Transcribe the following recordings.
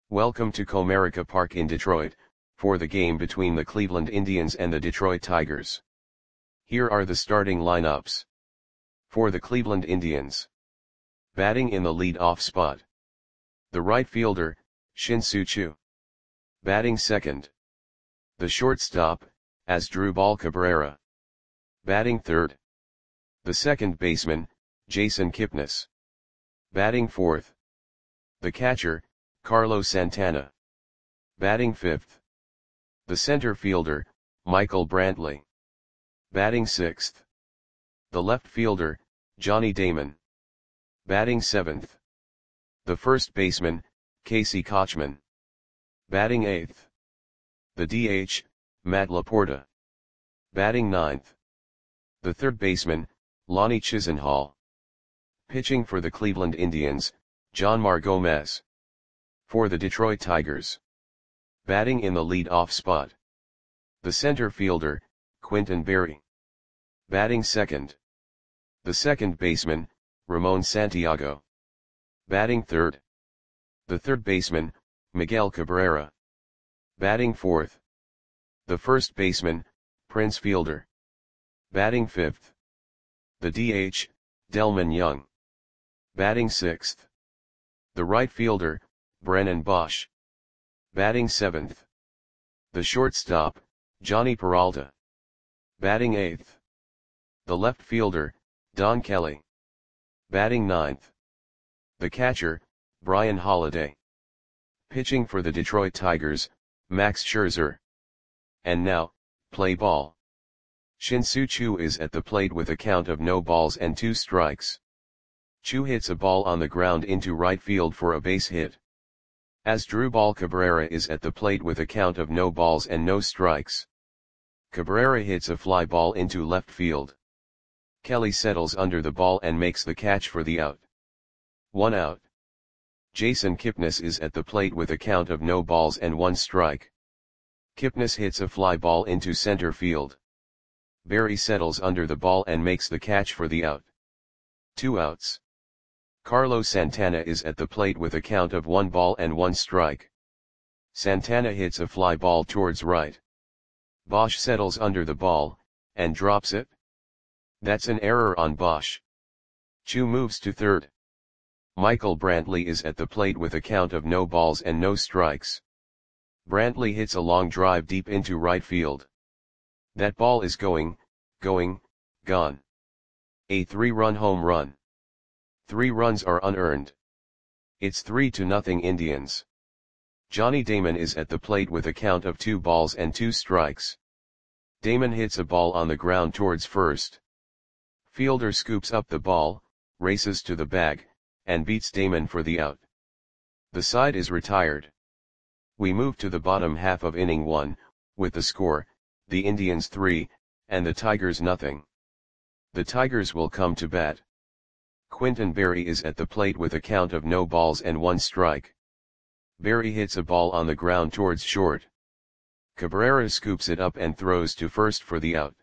Welcome to Comerica Park in Detroit, for the game between the Cleveland Indians and the Detroit Tigers. Here are the starting lineups. For the Cleveland Indians. Batting in the lead-off spot. The right fielder, Shin-Soo Choo. Batting second. The shortstop, Asdrubal Cabrera. Batting third. The second baseman, Jason Kipnis. Batting fourth. The catcher, Carlos Santana. Batting fifth. The center fielder, Michael Brantley. Batting sixth. The left fielder, Johnny Damon. Batting seventh. The first baseman, Casey Kotchman. Batting eighth. The DH, Matt Laporta. Batting ninth. The third baseman, Lonnie Chisenhall. Pitching for the Cleveland Indians, Jonmar Gomez. For the Detroit Tigers. Batting in the lead-off spot. The center fielder, Quintin Berry. Batting second. The second baseman, Ramon Santiago. Batting third. The third baseman, Miguel Cabrera. Batting fourth. The first baseman, Prince Fielder. Batting fifth. The DH, Delmon Young. Batting sixth. The right fielder, Brennan Bosch. Batting seventh. The shortstop, Johnny Peralta. Batting eighth. The left fielder, Don Kelly. Batting ninth. The catcher, Brian Holiday. Pitching for the Detroit Tigers, Max Scherzer. And now, play ball. Shin-Soo Choo is at the plate with a count of no balls and 2 strikes. Choo hits a ball on the ground into right field for a base hit. Asdrubal Cabrera is at the plate with a count of no balls and no strikes. Cabrera hits a fly ball into left field. Kelly settles under the ball and makes the catch for the out. 1 out. Jason Kipnis is at the plate with a count of no balls and 1 strike. Kipnis hits a fly ball into center field. Berry settles under the ball and makes the catch for the out. 2 outs. Carlos Santana is at the plate with a count of 1 ball and 1 strike. Santana hits a fly ball towards right. Bosch settles under the ball, and drops it. That's an error on Bosch. Choo moves to third. Michael Brantley is at the plate with a count of no balls and no strikes. Brantley hits a long drive deep into right field. That ball is gone. A 3-run home run. 3 runs are unearned. It's 3-0 Indians. Johnny Damon is at the plate with a count of 2 balls and 2 strikes. Damon hits a ball on the ground towards first. Fielder scoops up the ball, races to the bag, and beats Damon for the out. The side is retired. We move to the bottom half of inning 1, with the score, the Indians 3, and the Tigers nothing. The Tigers will come to bat. Quintin Berry is at the plate with a count of no balls and 1 strike. Berry hits a ball on the ground towards short. Cabrera scoops it up and throws to first for the out.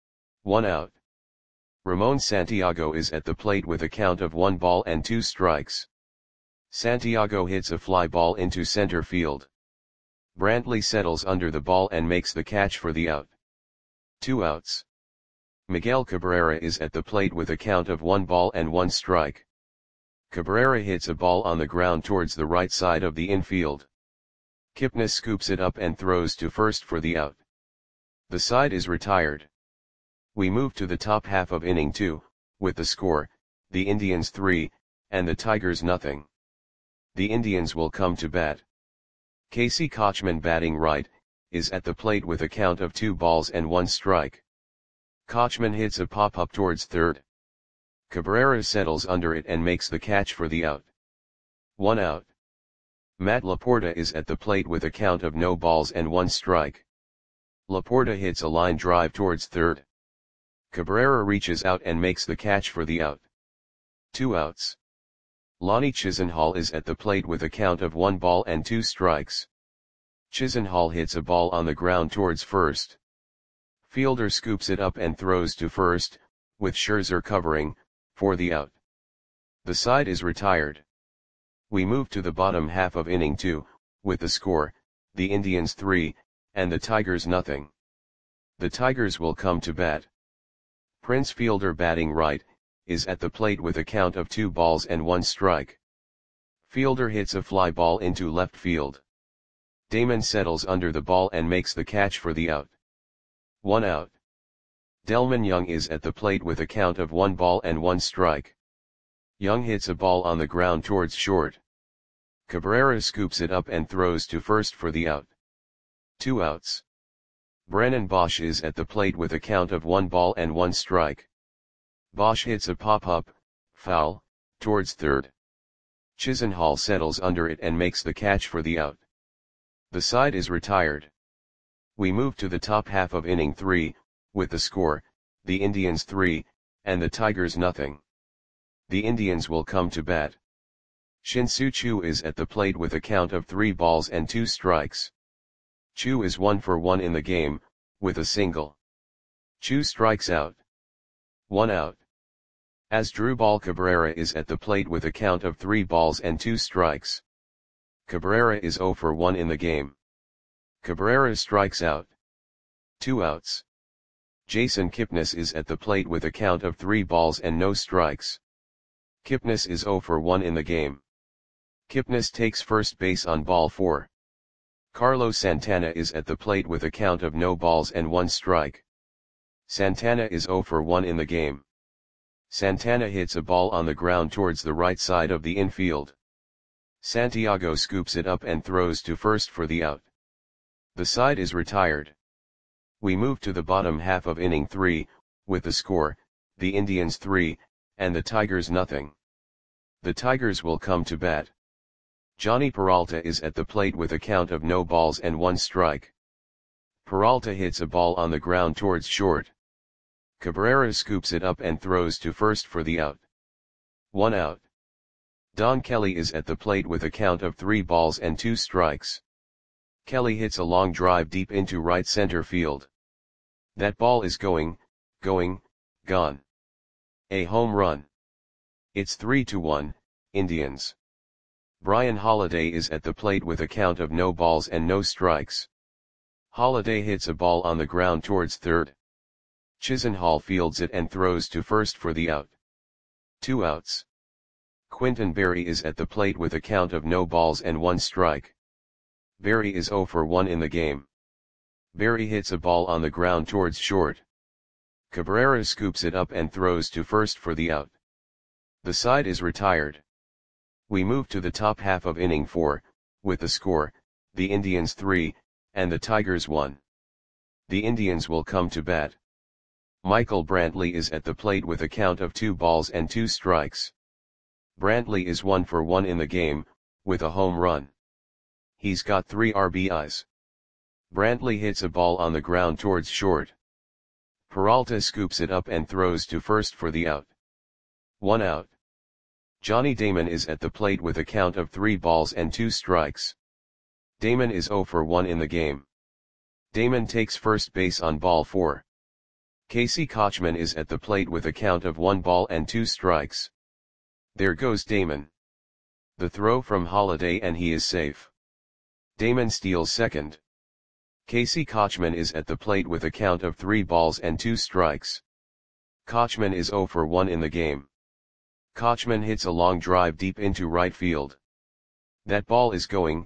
1 out. Ramon Santiago is at the plate with a count of 1 ball and 2 strikes. Santiago hits a fly ball into center field. Brantley settles under the ball and makes the catch for the out. 2 outs. Miguel Cabrera is at the plate with a count of 1 ball and 1 strike. Cabrera hits a ball on the ground towards the right side of the infield. Kipnis scoops it up and throws to first for the out. The side is retired. We move to the top half of inning 2, with the score, the Indians 3, and the Tigers nothing. The Indians will come to bat. Casey Kotchman, batting right, is at the plate with a count of 2 balls and 1 strike. Kotchman hits a pop-up towards third. Cabrera settles under it and makes the catch for the out. 1 out. Matt Laporta is at the plate with a count of no balls and 1 strike. Laporta hits a line drive towards third. Cabrera reaches out and makes the catch for the out. 2 outs. Lonnie Chisenhall is at the plate with a count of 1 ball and 2 strikes. Chisenhall hits a ball on the ground towards first. Fielder scoops it up and throws to first, with Scherzer covering, for the out. The side is retired. We move to the bottom half of inning 2, with the score, the Indians 3, and the Tigers nothing. The Tigers will come to bat. Prince Fielder batting right, is at the plate with a count of 2 balls and 1 strike. Fielder hits a fly ball into left field. Damon settles under the ball and makes the catch for the out. 1 out. Delmon Young is at the plate with a count of 1 ball and 1 strike. Young hits a ball on the ground towards short. Cabrera scoops it up and throws to first for the out. 2 outs. Brennan Bosch is at the plate with a count of 1 ball and 1 strike. Bosch hits a pop-up, foul, towards third. Chisenhall settles under it and makes the catch for the out. The side is retired. We move to the top half of inning 3, with the score, the Indians 3, and the Tigers nothing. The Indians will come to bat. Shin-Soo Choo is at the plate with a count of 3 balls and 2 strikes. Choo is 1 for 1 in the game, with a single. Choo strikes out. 1 out. Asdrubal Cabrera is at the plate with a count of 3 balls and 2 strikes. Cabrera is 0 for 1 in the game. Cabrera strikes out. 2 outs. Jason Kipnis is at the plate with a count of 3 balls and no strikes. Kipnis is 0 for 1 in the game. Kipnis takes first base on ball 4. Carlos Santana is at the plate with a count of no balls and 1 strike. Santana is 0 for 1 in the game. Santana hits a ball on the ground towards the right side of the infield. Santiago scoops it up and throws to first for the out. The side is retired. We move to the bottom half of inning 3, with the score, the Indians 3, and the Tigers nothing. The Tigers will come to bat. Johnny Peralta is at the plate with a count of no balls and 1 strike. Peralta hits a ball on the ground towards short. Cabrera scoops it up and throws to first for the out. 1 out. Don Kelly is at the plate with a count of 3 balls and 2 strikes. Kelly hits a long drive deep into right center field. That ball is going, gone. A home run. It's 3-1, Indians. Brian Holiday is at the plate with a count of no balls and no strikes. Holiday hits a ball on the ground towards third. Chisenhall fields it and throws to first for the out. 2 outs. Quinton Berry is at the plate with a count of no balls and 1 strike. Berry is 0 for 1 in the game. Berry hits a ball on the ground towards short. Cabrera scoops it up and throws to first for the out. The side is retired. We move to the top half of inning 4, with the score, the Indians 3, and the Tigers 1. The Indians will come to bat. Michael Brantley is at the plate with a count of 2 balls and 2 strikes. Brantley is 1 for 1 in the game, with a home run. He's got 3 RBIs. Brantley hits a ball on the ground towards short. Peralta scoops it up and throws to first for the out. 1 out. Johnny Damon is at the plate with a count of 3 balls and 2 strikes. Damon is 0 for 1 in the game. Damon takes first base on ball 4. Casey Kochman is at the plate with a count of 1 ball and 2 strikes. There goes Damon. The throw from Holiday and he is safe. Damon steals second. Casey Kochman is at the plate with a count of 3 balls and 2 strikes. Kochman is 0 for 1 in the game. Kochman hits a long drive deep into right field. That ball is going,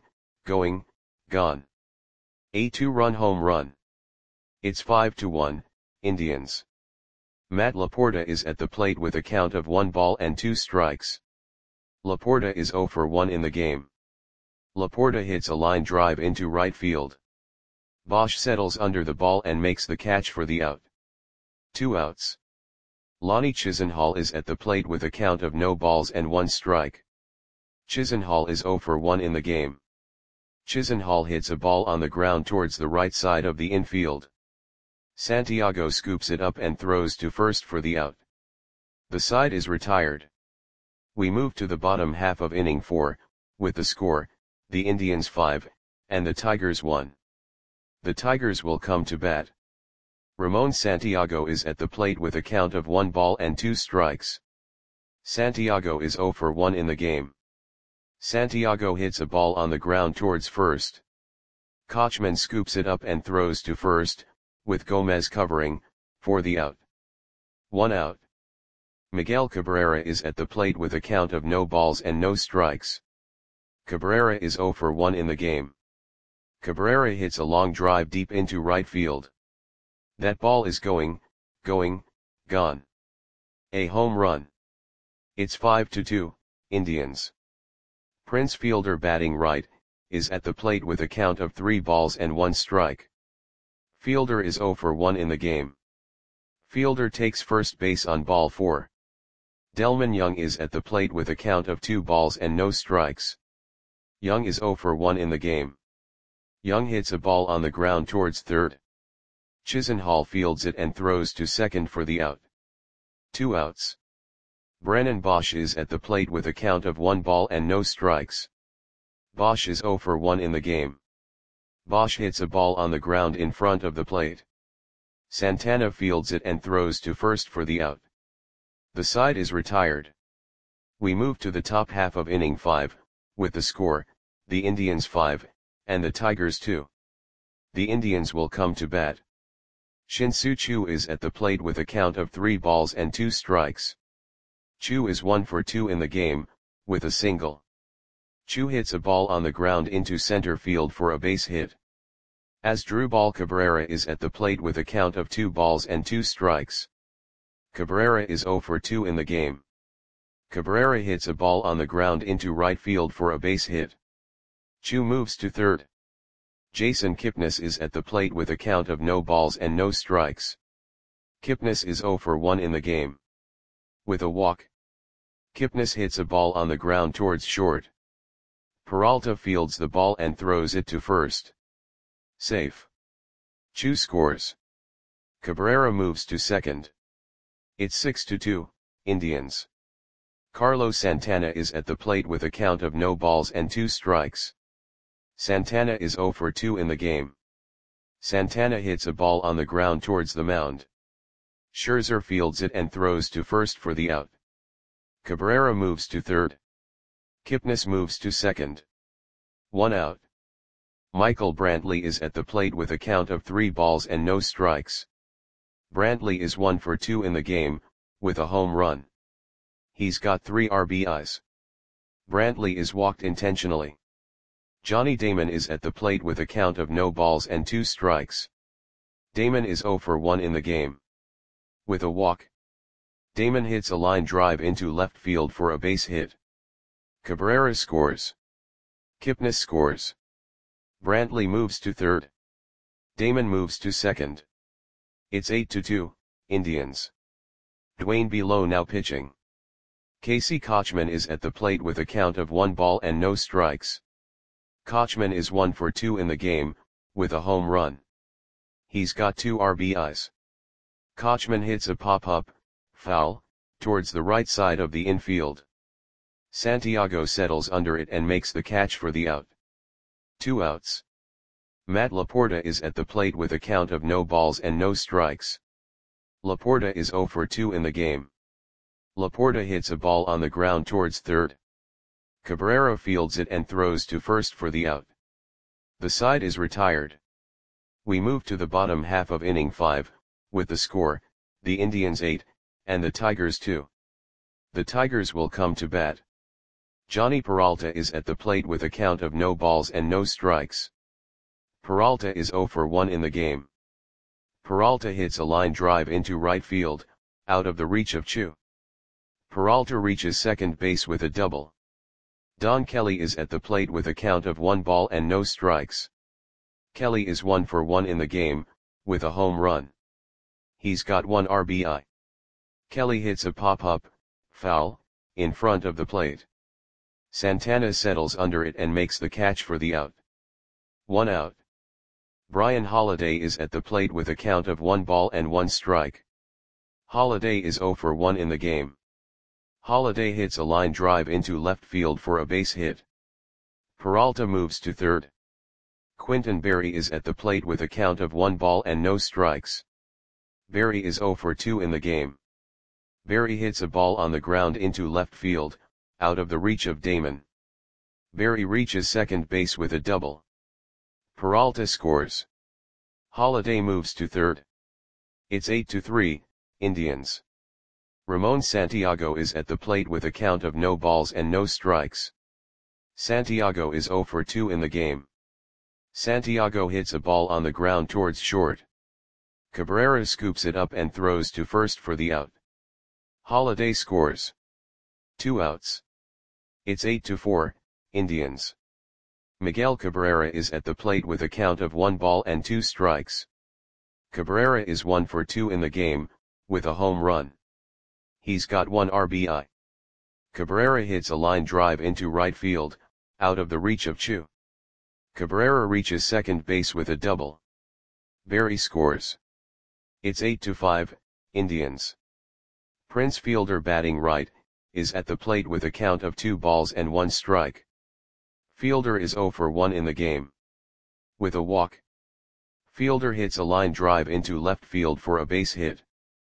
gone. A 2-run home run. It's 5-1, Indians. Matt Laporta is at the plate with a count of 1 ball and 2 strikes. Laporta is 0 for 1 in the game. Laporta hits a line drive into right field. Bosch settles under the ball and makes the catch for the out. 2 outs. Lonnie Chisenhall is at the plate with a count of no balls and 1 strike. Chisenhall is 0 for 1 in the game. Chisenhall hits a ball on the ground towards the right side of the infield. Santiago scoops it up and throws to first for the out. The side is retired. We move to the bottom half of inning 4, with the score, the Indians 5, and the Tigers 1. The Tigers will come to bat. Ramon Santiago is at the plate with a count of 1 ball and 2 strikes. Santiago is 0 for 1 in the game. Santiago hits a ball on the ground towards first. Kochman scoops it up and throws to first, with Gomez covering, for the out. 1 out. Miguel Cabrera is at the plate with a count of no balls and no strikes. Cabrera is 0 for 1 in the game. Cabrera hits a long drive deep into right field. That ball is gone. A home run. It's 5-2, Indians. Prince Fielder batting right, is at the plate with a count of 3 balls and 1 strike. Fielder is 0 for 1 in the game. Fielder takes first base on ball 4. Delmon Young is at the plate with a count of 2 balls and no strikes. Young is 0 for 1 in the game. Young hits a ball on the ground towards third. Chisenhall fields it and throws to second for the out. 2 outs. Brennan Bosch is at the plate with a count of 1 ball and no strikes. Bosch is 0 for 1 in the game. Bosch hits a ball on the ground in front of the plate. Santana fields it and throws to first for the out. The side is retired. We move to the top half of inning 5, with the score, the Indians 5, and the Tigers 2. The Indians will come to bat. Shin-Soo Choo is at the plate with a count of 3 balls and 2 strikes. Choo is 1 for 2 in the game, with a single. Choo hits a ball on the ground into center field for a base hit. Asdrubal Cabrera is at the plate with a count of 2 balls and 2 strikes. Cabrera is 0 for 2 in the game. Cabrera hits a ball on the ground into right field for a base hit. Choo moves to third. Jason Kipnis is at the plate with a count of no balls and no strikes. Kipnis is 0 for 1 in the game. With a walk, Kipnis hits a ball on the ground towards short. Peralta fields the ball and throws it to first. Safe. Choo scores. Cabrera moves to second. It's 6-2, Indians. Carlos Santana is at the plate with a count of no balls and 2 strikes. Santana is 0 for 2 in the game. Santana hits a ball on the ground towards the mound. Scherzer fields it and throws to first for the out. Cabrera moves to third. Kipnis moves to second. 1 out. Michael Brantley is at the plate with a count of 3 balls and no strikes. Brantley is 1 for 2 in the game, with a home run. He's got 3 RBIs. Brantley is walked intentionally. Johnny Damon is at the plate with a count of no balls and 2 strikes. Damon is 0 for 1 in the game. With a walk, Damon hits a line drive into left field for a base hit. Cabrera scores. Kipnis scores. Brantley moves to third. Damon moves to second. It's 8-2, Indians. Dwayne Below now pitching. Casey Kochman is at the plate with a count of 1 ball and no strikes. Kochman is 1 for 2 in the game, with a home run. He's got 2 RBIs. Kochman hits a pop-up, foul, towards the right side of the infield. Santiago settles under it and makes the catch for the out. 2 outs. Matt Laporta is at the plate with a count of no balls and no strikes. Laporta is 0 for 2 in the game. Laporta hits a ball on the ground towards third. Cabrera fields it and throws to first for the out. The side is retired. We move to the bottom half of inning 5, with the score, the Indians 8, and the Tigers 2. The Tigers will come to bat. Johnny Peralta is at the plate with a count of no balls and no strikes. Peralta is 0 for 1 in the game. Peralta hits a line drive into right field, out of the reach of Choo. Peralta reaches second base with a double. Don Kelly is at the plate with a count of 1 ball and no strikes. Kelly is 1 for 1 in the game, with a home run. He's got 1 RBI. Kelly hits a pop-up, foul, in front of the plate. Santana settles under it and makes the catch for the out. 1 out. Brian Holiday is at the plate with a count of 1 ball and 1 strike. Holiday is 0 for 1 in the game. Holiday hits a line drive into left field for a base hit. Peralta moves to third. Quinton Berry is at the plate with a count of 1 ball and no strikes. Berry is 0 for 2 in the game. Berry hits a ball on the ground into left field, out of the reach of Damon. Berry reaches second base with a double. Peralta scores. Holiday moves to third. It's 8-3, Indians. Ramon Santiago is at the plate with a count of no balls and no strikes. Santiago is 0 for 2 in the game. Santiago hits a ball on the ground towards short. Cabrera scoops it up and throws to first for the out. Holiday scores. 2 outs. It's 8-4, Indians. Miguel Cabrera is at the plate with a count of 1 ball and 2 strikes. Cabrera is 1 for 2 in the game, with a home run. He's got 1 RBI. Cabrera hits a line drive into right field, out of the reach of Chu. Cabrera reaches second base with a double. Berry scores. It's 8-5, Indians. Prince Fielder, batting right, is at the plate with a count of 2 balls and 1 strike. Fielder is 0 for 1 in the game. With a walk. Fielder hits a line drive into left field for a base hit.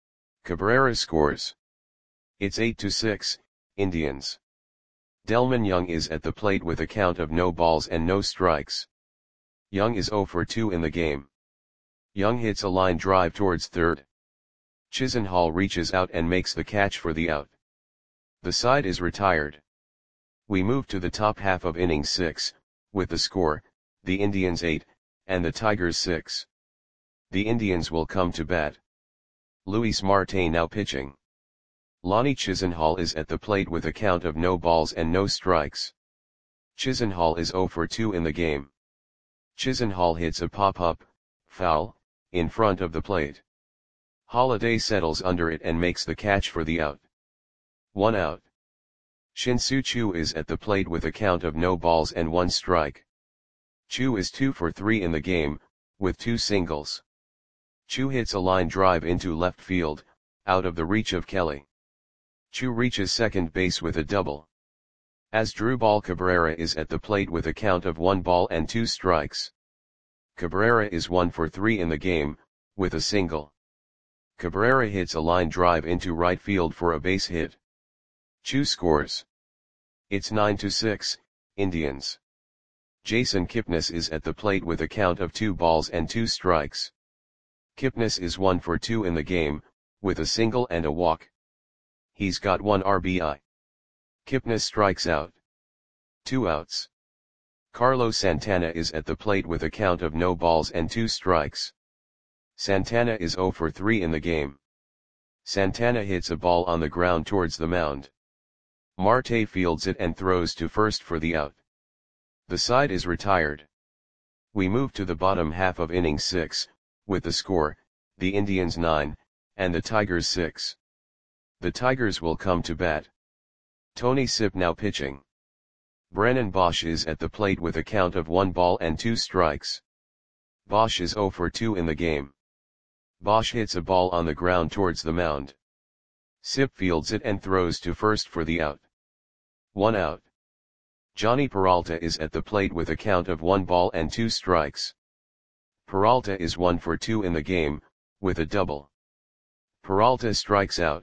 Cabrera scores. It's 8-6, Indians. Delmon Young is at the plate with a count of no balls and no strikes. Young is 0 for 2 in the game. Young hits a line drive towards third. Chisenhall reaches out and makes the catch for the out. The side is retired. We move to the top half of inning 6, with the score, the Indians 8, and the Tigers 6. The Indians will come to bat. Luis Marte now pitching. Lonnie Chisenhall is at the plate with a count of no balls and no strikes. Chisenhall is 0 for 2 in the game. Chisenhall hits a pop-up, foul, in front of the plate. Holiday settles under it and makes the catch for the out. 1 out. Shin-Soo Choo is at the plate with a count of no balls and 1 strike. Choo is 2 for 3 in the game, with 2 singles. Choo hits a line drive into left field, out of the reach of Kelly. Choo reaches second base with a double. Asdrubal Cabrera is at the plate with a count of 1 ball and 2 strikes. Cabrera is 1 for 3 in the game, with a single. Cabrera hits a line drive into right field for a base hit. Choo scores. It's 9-6, Indians. Jason Kipnis is at the plate with a count of 2 balls and 2 strikes. Kipnis is 1 for 2 in the game, with a single and a walk. He's got 1 RBI. Kipnis strikes out. 2 outs. Carlos Santana is at the plate with a count of no balls and 2 strikes. Santana is 0 for 3 in the game. Santana hits a ball on the ground towards the mound. Marte fields it and throws to first for the out. The side is retired. We move to the bottom half of inning 6, with the score, the Indians 9, and the Tigers 6. The Tigers will come to bat. Tony Sipp now pitching. Brennan Bosch is at the plate with a count of 1 ball and 2 strikes. Bosch is 0 for 2 in the game. Bosch hits a ball on the ground towards the mound. Sipp fields it and throws to first for the out. 1 out. Johnny Peralta is at the plate with a count of 1 ball and 2 strikes. Peralta is 1 for 2 in the game, with a double. Peralta strikes out.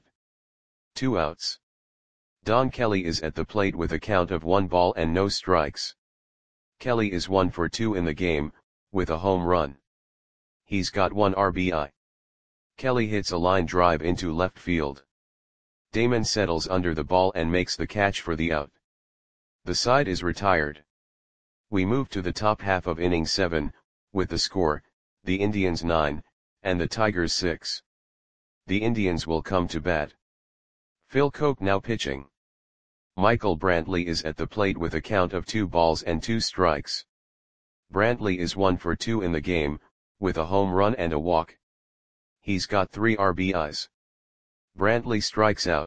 2 outs. Don Kelly is at the plate with a count of 1 ball and no strikes. Kelly is 1 for 2 in the game, with a home run. He's got 1 RBI. Kelly hits a line drive into left field. Damon settles under the ball and makes the catch for the out. The side is retired. We move to the top half of inning 7, with the score, the Indians 9, and the Tigers 6. The Indians will come to bat. Phil Coke now pitching. Michael Brantley is at the plate with a count of 2 balls and 2 strikes. Brantley is 1 for 2 in the game, with a home run and a walk. He's got 3 RBIs. Brantley strikes out.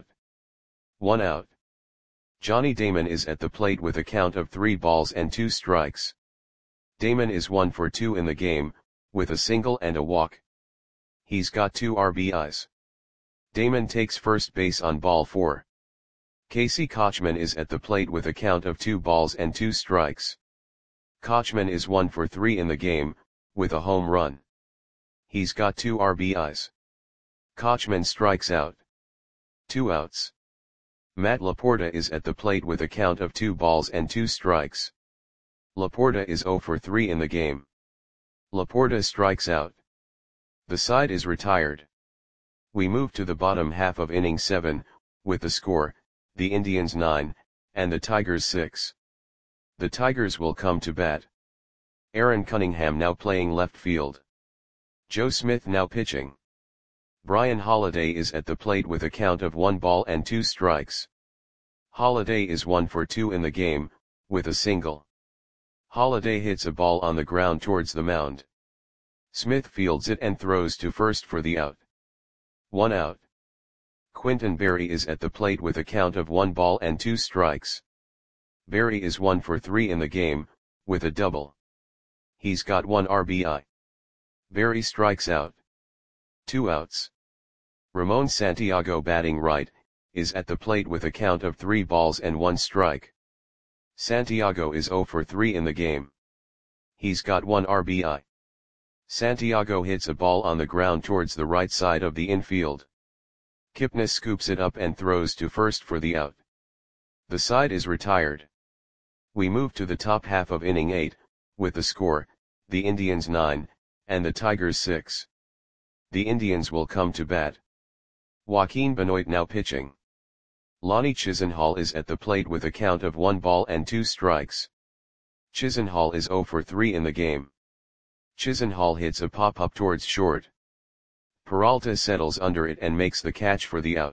1 out. Johnny Damon is at the plate with a count of 3 balls and 2 strikes. Damon is 1 for 2 in the game, with a single and a walk. He's got 2 RBIs. Damon takes first base on ball 4. Casey Kochman is at the plate with a count of 2 balls and 2 strikes. Kochman is 1 for 3 in the game, with a home run. He's got 2 RBIs. Kochman strikes out. 2 outs. Matt Laporta is at the plate with a count of 2 balls and 2 strikes. Laporta is 0 for 3 in the game. Laporta strikes out. The side is retired. We move to the bottom half of inning 7, with the score, the Indians 9, and the Tigers 6. The Tigers will come to bat. Aaron Cunningham now playing left field. Joe Smith now pitching. Brian Holiday is at the plate with a count of 1 ball and 2 strikes. Holiday is 1 for 2 in the game, with a single. Holiday hits a ball on the ground towards the mound. Smith fields it and throws to first for the out. 1 out. Quinton Berry is at the plate with a count of 1 ball and 2 strikes. Berry is 1 for 3 in the game, with a double. He's got 1 RBI. Berry strikes out. 2 outs. Ramon Santiago batting right, is at the plate with a count of 3 balls and 1 strike. Santiago is 0 for 3 in the game. He's got 1 RBI. Santiago hits a ball on the ground towards the right side of the infield. Kipnis scoops it up and throws to first for the out. The side is retired. We move to the top half of inning 8, with the score, the Indians 9, and the Tigers 6. The Indians will come to bat. Joaquin Benoit now pitching. Lonnie Chisenhall is at the plate with a count of 1 ball and 2 strikes. Chisenhall is 0 for 3 in the game. Chisenhall hits a pop-up towards short. Peralta settles under it and makes the catch for the out.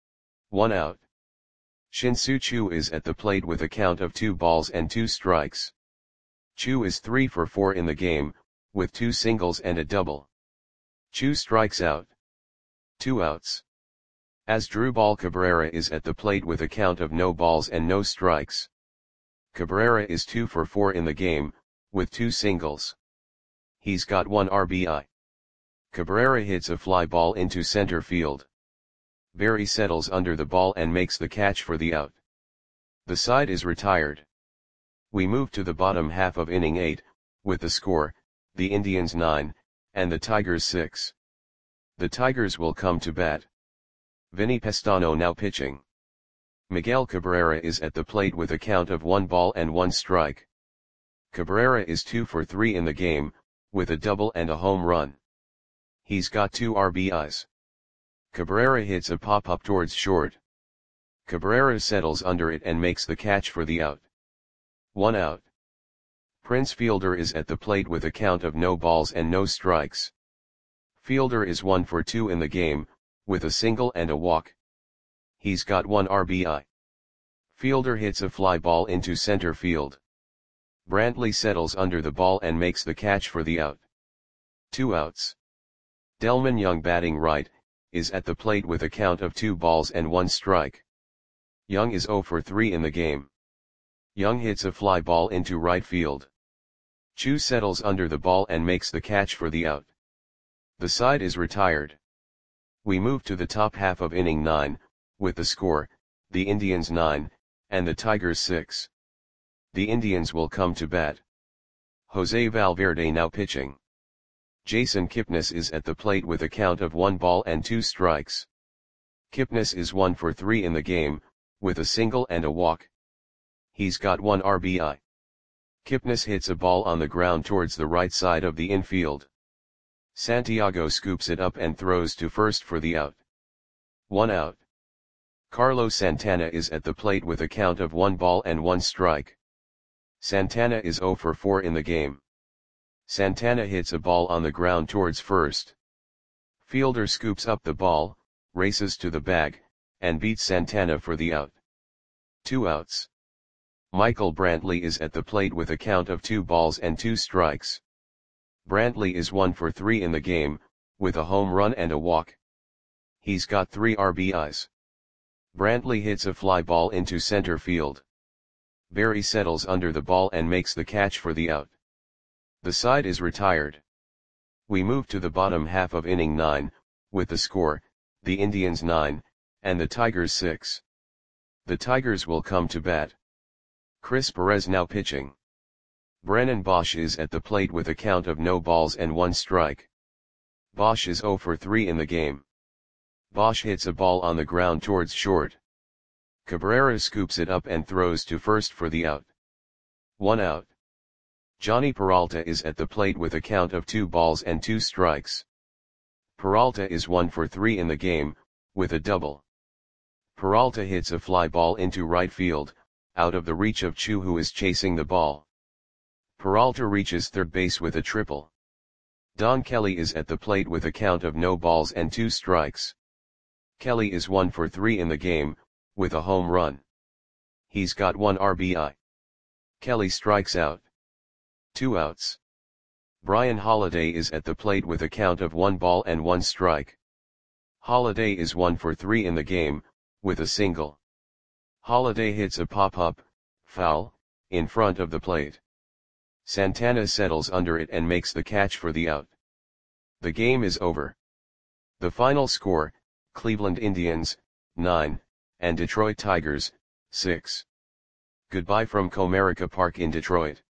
1 out. Shin-Soo Choo is at the plate with a count of 2 balls and 2 strikes. Choo is 3 for 4 in the game, with 2 singles and a double. Choo strikes out. 2 outs. Asdrubal Cabrera is at the plate with a count of no balls and no strikes. Cabrera is 2 for 4 in the game, with 2 singles. He's got 1 RBI. Cabrera hits a fly ball into center field. Berry settles under the ball and makes the catch for the out. The side is retired. We move to the bottom half of inning 8, with the score, the Indians 9, and the Tigers 6. The Tigers will come to bat. Vinny Pestano now pitching. Miguel Cabrera is at the plate with a count of 1 ball and 1 strike. Cabrera is 2 for 3 in the game, with a double and a home run. He's got 2 RBIs. Cabrera hits a pop-up towards short. Cabrera settles under it and makes the catch for the out. 1 out. Prince Fielder is at the plate with a count of no balls and no strikes. Fielder is 1 for 2 in the game, with a single and a walk. He's got 1 RBI. Fielder hits a fly ball into center field. Brantley settles under the ball and makes the catch for the out. 2 outs. Delmon Young batting right, is at the plate with a count of 2 balls and 1 strike. Young is 0 for 3 in the game. Young hits a fly ball into right field. Choo settles under the ball and makes the catch for the out. The side is retired. We move to the top half of inning 9, with the score, the Indians 9, and the Tigers 6. The Indians will come to bat. Jose Valverde now pitching. Jason Kipnis is at the plate with a count of 1 ball and 2 strikes. Kipnis is 1 for 3 in the game, with a single and a walk. He's got 1 RBI. Kipnis hits a ball on the ground towards the right side of the infield. Santiago scoops it up and throws to first for the out. 1 out. Carlos Santana is at the plate with a count of 1 ball and 1 strike. Santana is 0 for 4 in the game. Santana hits a ball on the ground towards first. Fielder scoops up the ball, races to the bag, and beats Santana for the out. 2 outs. Michael Brantley is at the plate with a count of 2 balls and 2 strikes. Brantley is 1 for 3 in the game, with a home run and a walk. He's got 3 RBIs. Brantley hits a fly ball into center field. Berry settles under the ball and makes the catch for the out. The side is retired. We move to the bottom half of inning 9, with the score, the Indians 9, and the Tigers 6. The Tigers will come to bat. Chris Perez now pitching. Brennan Bosch is at the plate with a count of no balls and 1 strike. Bosch is 0 for 3 in the game. Bosch hits a ball on the ground towards short. Cabrera scoops it up and throws to first for the out. 1 out. Johnny Peralta is at the plate with a count of 2 balls and 2 strikes. Peralta is 1 for 3 in the game, with a double. Peralta hits a fly ball into right field, out of the reach of Chu, who is chasing the ball. Peralta reaches third base with a triple. Don Kelly is at the plate with a count of no balls and 2 strikes. Kelly is 1 for 3 in the game, with a home run. He's got 1 RBI. Kelly strikes out. 2 outs. Brian Holiday is at the plate with a count of 1 ball and 1 strike. Holiday is 1 for 3 in the game, with a single. Holiday hits a pop-up, foul, in front of the plate. Santana settles under it and makes the catch for the out. The game is over. The final score, Cleveland Indians, 9, and Detroit Tigers, 6. Goodbye from Comerica Park in Detroit.